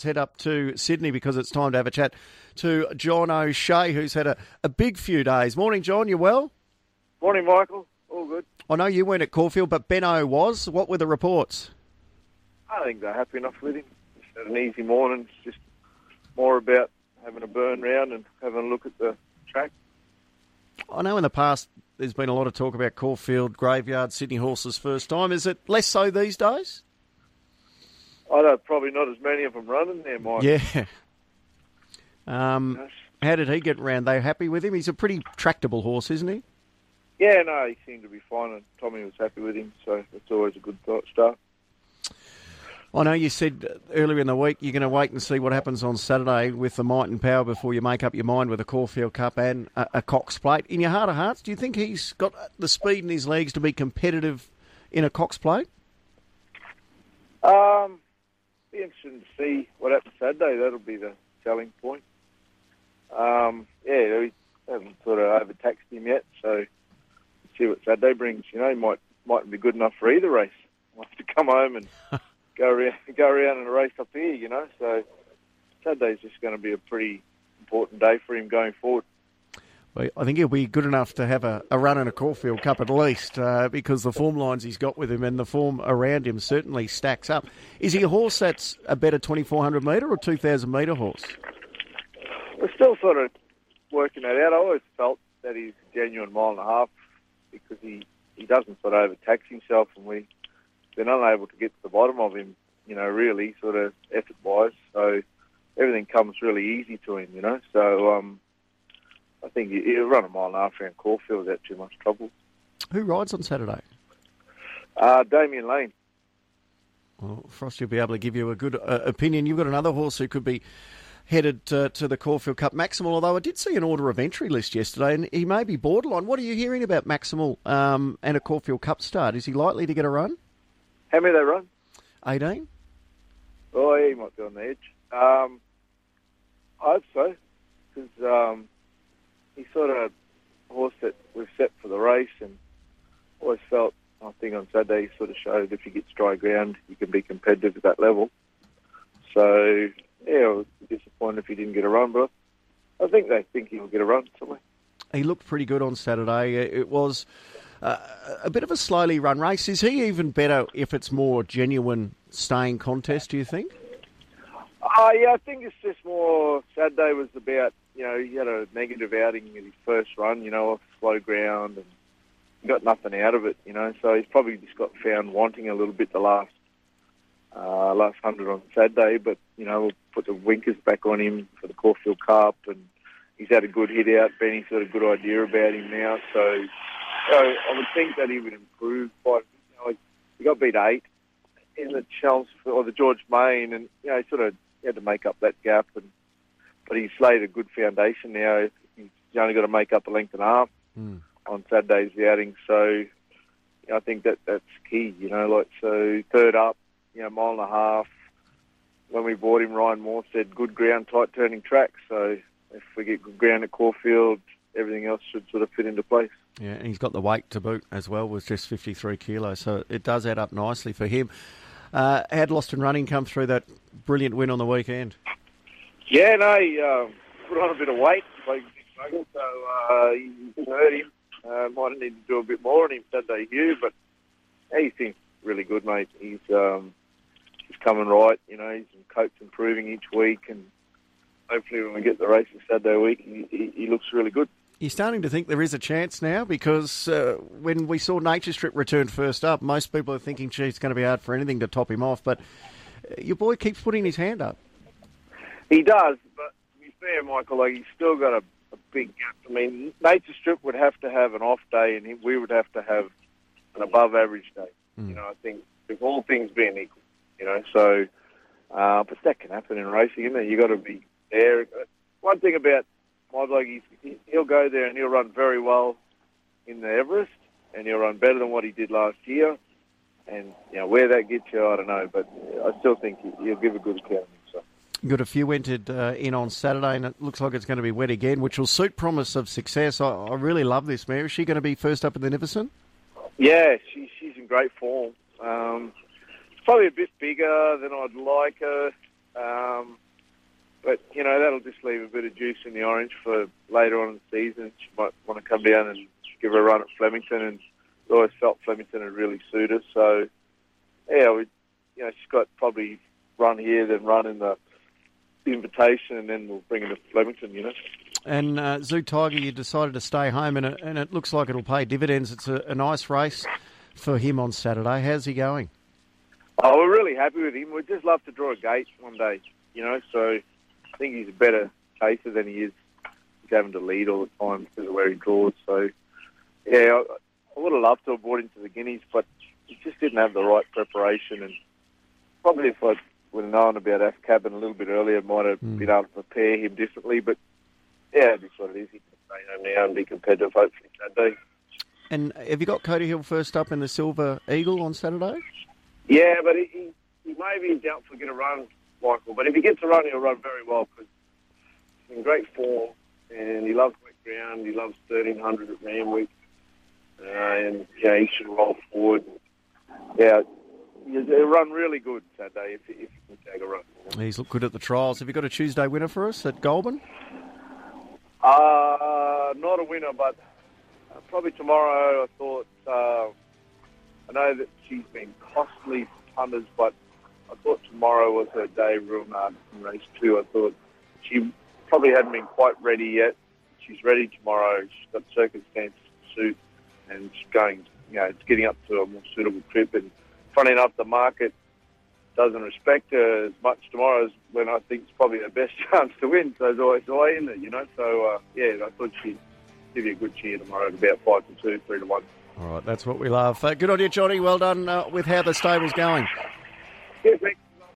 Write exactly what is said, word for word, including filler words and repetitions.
Let's head up to Sydney because it's time to have a chat to John O'Shea, who's had a, a big few days. Morning, John. You well? Morning, Michael. All good. I know you weren't at Caulfield, but Benno was. What were the reports? I think they're happy enough with him. Just had an easy morning. It's just more about having a burn round and having a look at the track. I know in the past there's been a lot of talk about Caulfield, Graveyard, Sydney Horses first time. Is it less so these days? I know probably not as many of them running there, Michael. Yeah. Um, Yes. How did he get around? They happy with him? He's a pretty tractable horse, isn't he? Yeah, no, he seemed to be fine, and Tommy was happy with him, so that's always a good start. I know you said earlier in the week you're going to wait and see what happens on Saturday with the Might and Power before you make up your mind with a Caulfield Cup and a, a Cox Plate. In your heart of hearts, do you think he's got the speed in his legs to be competitive in a Cox Plate? Um, be interesting to see what happens Saturday. That'll be the selling point. Um, yeah, we haven't sort of overtaxed him yet, so see what Saturday brings. You know, he might mightn't be good enough for either race. Might have to come home and go around, go around in a race up here, you know. So Saturday's just going to be a pretty important day for him going forward. Well, I think he'll be good enough to have a, a run in a Caulfield Cup at least, uh, because the form lines he's got with him and the form around him certainly stacks up. Is he a horse that's a better twenty-four hundred metre or two thousand metre horse? We're still sort of working that out. I always felt that he's a genuine mile and a half because he, he doesn't sort of overtax himself, and we've been unable to get to the bottom of him, you know, really, sort of effort-wise. So everything comes really easy to him, you know. So um, I think he'll run a mile and a half around Caulfield without too much trouble. Who rides on Saturday? Uh, Damien Lane. Well, Frost will be able to give you a good uh, opinion. You've got another horse who could be headed uh, to the Caulfield Cup, Maximal, although I did see an order of entry list yesterday, and he may be borderline. What are you hearing about Maximal um, and a Caulfield Cup start? Is he likely to get a run? How many they run? eighteen? Oh, yeah, he might be on the edge. Um, I hope so, because um, he's sort of a horse that we've set for the race, and always felt, I think on Saturday, he sort of showed if he gets dry ground, he can be competitive at that level. So, yeah, I was disappointed if he didn't get a run, but I think they think he'll get a run somewhere. He looked pretty good on Saturday. It was uh, a bit of a slowly run race. Is he even better if it's more genuine staying contest, do you think? Uh, yeah, I think it's just more, Saturday was about, you know, he had a negative outing in his first run, you know, off slow ground, and he got nothing out of it, you know, so he's probably just got found wanting a little bit the last uh, last hundred on Saturday, but, you know, we'll put the winkers back on him for the Caulfield Cup, and he's had a good hit out. Benny's got a good idea about him now, so, so I would think that he would improve quite, you know, he got beat eight in the Chelmsford, or the George Main, and, you know, he sort of he had to make up that gap, and but he's laid a good foundation now. He's only got to make up a length and a half mm. on Saturday's outing, so you know, I think that that's key. You know, like so third up, you know, mile and a half. When we bought him, Ryan Moore said good ground, tight turning track. So if we get good ground at Caulfield, everything else should sort of fit into place. Yeah, and he's got the weight to boot as well, with just fifty-three kilos, so it does add up nicely for him. Uh, had Lost and Running come through that brilliant win on the weekend? Yeah, no, he uh, put on a bit of weight, like struggle, so uh, he hurt him. Uh, might need to do a bit more on him Saturday, Hugh, but yeah, he seems really good, mate. He's um, he's coming right, you know. He's coach improving each week, and hopefully when we get the races Saturday week, he, he, he looks really good. You're starting to think there is a chance now, because uh, when we saw Nature Strip return first up, most people are thinking, gee, it's going to be hard for anything to top him off, but your boy keeps putting his hand up. He does, but to be fair, Michael, like he's still got a, a big gap. I mean, Nature Strip would have to have an off day, and he, we would have to have an above-average day. Mm. You know, I think, with all things being equal, you know, so, uh, but that can happen in racing, isn't it? You've got to be there. One thing about my bloke, he's, he'll go there and he'll run very well in the Everest, and he'll run better than what he did last year. And, you know, where that gets you, I don't know, but I still think he'll give a good account of himself. Got a few entered uh, in on Saturday, and it looks like it's going to be wet again, which will suit promise of success. I, I really love this mare. Is she going to be first up in the Niverson? Yeah, she, she's in great form. Um, she's probably a bit bigger than I'd like her. Um, but, you know, that'll just leave a bit of juice in the orange for later on in the season. She might want to come down and give her a run at Flemington, and I always felt Flemington would really suit her. So, yeah, we, you know, she's got probably run here, then run in the Invitation, and then we'll bring her to Flemington, you know. And uh, Zoo Tiger, you decided to stay home, and it, and it looks like it'll pay dividends. It's a, a nice race for him on Saturday. How's he going? Oh, we're really happy with him. We'd just love to draw a gate one day, you know, so I think he's a better chaser than he is having to lead all the time because of where he draws. So, yeah, I, I would have loved to have brought him to the Guineas, but he just didn't have the right preparation. And probably if I would have known about F Cabin a little bit earlier, might have mm. been able to prepare him differently. But, yeah, that's what it is. He can stay home now and be competitive, hopefully, Saturday. And have you got Cody Hill first up in the Silver Eagle on Saturday? Yeah, but he, he, he may be doubtful to get a run, Michael. But if he gets a run, he'll run very well because he's in great form and he loves wet ground. He loves thirteen hundred at Randwick. Uh, and, yeah, he should roll forward. Yeah, he'll run really good Saturday if, if he can take a run. He's looked good at the trials. Have you got a Tuesday winner for us at Goulburn? Uh, not a winner, but uh, probably tomorrow I thought... Uh, I know that she's been costly for punters, but I thought tomorrow was her day, Real Nard in race two. I thought she probably hadn't been quite ready yet. She's ready tomorrow. She's got circumstances to suit, and she's going, you know, it's getting up to a more suitable trip. And funny enough, the market doesn't respect her as much tomorrow as when I think it's probably her best chance to win. So there's always joy in it, you know. So, uh, yeah, I thought she'd give you a good cheer tomorrow at about five to two, three to one. All right, that's what we love. Uh, good on you, Johnny. Well done uh, with how the stable's going. Yeah, thanks.